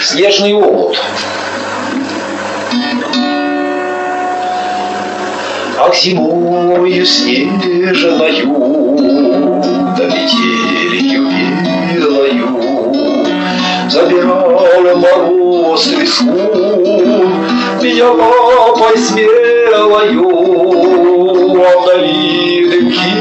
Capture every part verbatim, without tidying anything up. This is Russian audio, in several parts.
Снежный омут. Ах, зимою снежною, да метелью белою, забирал мороз леску, меня лапой смелою, а вдали дымки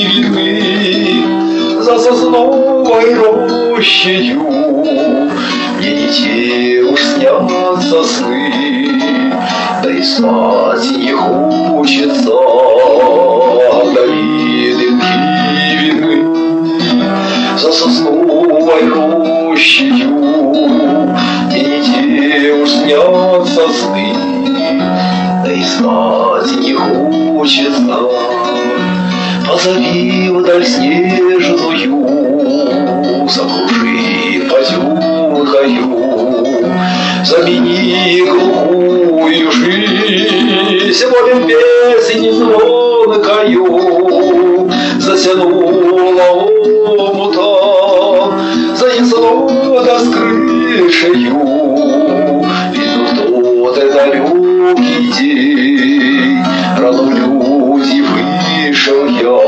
видны за сосновой рощею. Мне не те уж снятся сны, да и спать не хочется, а вдали дымки видны за сосновой рощею. Мне не те уж снятся сны, да и спать не хочется. Позови вдаль снежную, закружи поземкою, замени глухую жизнь волем песни звонкою. Затянула омутом, занесло да с крышею. Видно, кто-то далекий день, рано люди вышел я.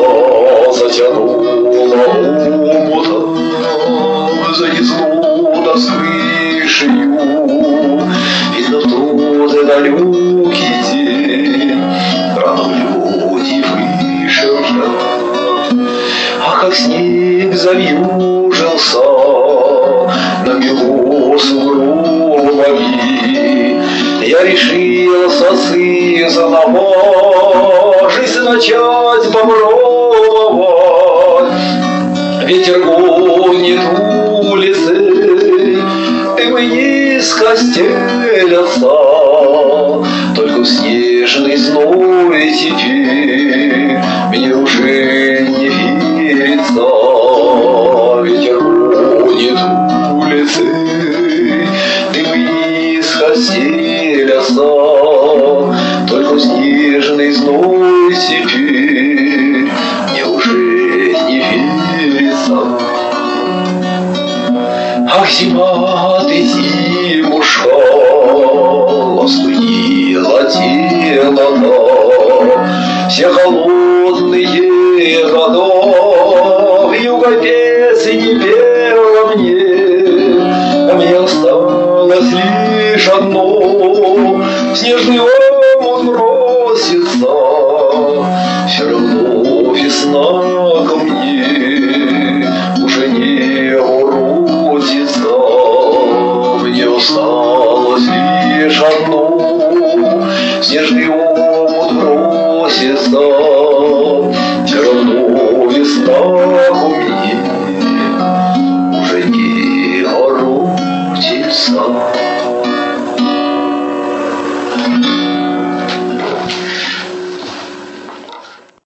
Затянула омутом, занесло да с крышею. Видно, кто-то далекий день, рано люди вышел я. А как снег завьюжился, намело сугробами, я решился сызного жизнь начать попробовать. Ветер гонит улицы, дымы низко стелятся, только в снежный зной теперь мне уже не верится. Ветер гонит улицы, дымы низко стелятся, только в снежный зной теперь мне уже не верится. Ах, зима, ты зимушка, остудила тело, все холодные года вьюга песни пела мне, а мне осталось лишь одно: снежный омут бросится, все равно весна ко мне уже не уродится. Мне осталось лишь одно: